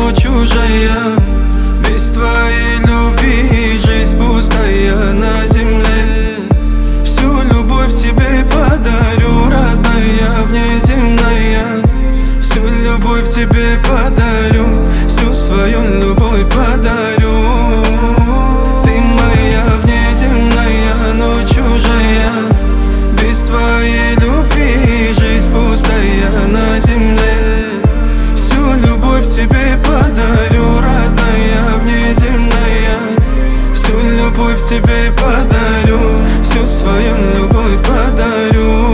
но чужая. Без твоей любви жизнь пустая на земле. Всю любовь тебе подарю, родная, внеземная. Всю любовь тебе подарю, всю свою любовь подарю. Ты моя внеземная, но чужая. Без твоей любви жизнь пустая на земле. Всю любовь тебе подарю, родная, внеземная. Всю любовь тебе подарю, всю свою любовь подарю.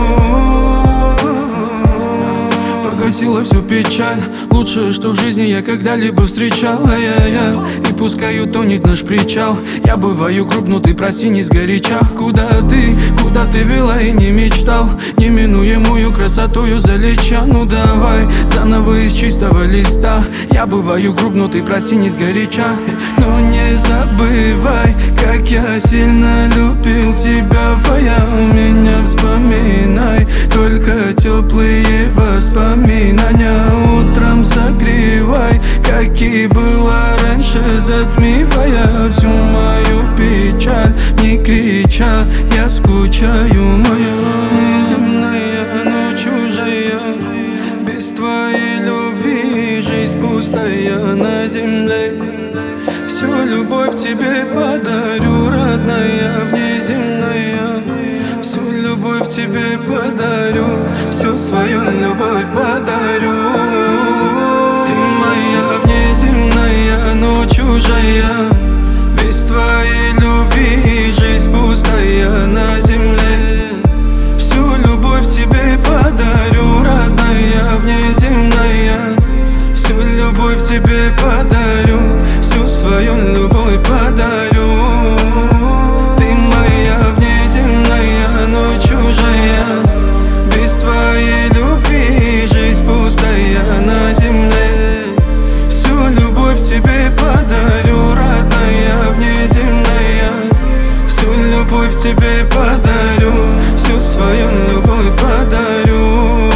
Погасила всю печаль, лучшее, что в жизни я когда-либо встречала. И пускай утонет наш причал. Я бываю груб, но ты прости не сгоряча. Куда ты вела и не мечтал? Неминуемую красотою залеча. Ну давай, заново из чистого листа. Я бываю груб, но ты прости не сгоряча. Но не забывай, как я сильно любил тебя. Твоя у меня вспоминай, только теплые воспоминания утром согревай. Какие была раньше, затмевая всю мою печаль. Не крича, я скучаю, моя неземная, но чужая. Без твоей любви жизнь пустая на земле. Всю любовь тебе подарю, родная, внеземная. Всю любовь тебе подарю, всю свою любовь подарю. Ты моя внеземная, но чужая. Без твоей любви жизнь пустая на земле. Всю любовь тебе подарю, родная, внеземная. Всю любовь тебе подарю, всю свою любовь подарю. Ты моя внеземная, но чужая. Без твоей любви жизнь пустая на земле. Всю любовь тебе подарю, родная, внеземная. Всю любовь тебе подарю, всю свою любовь подарю.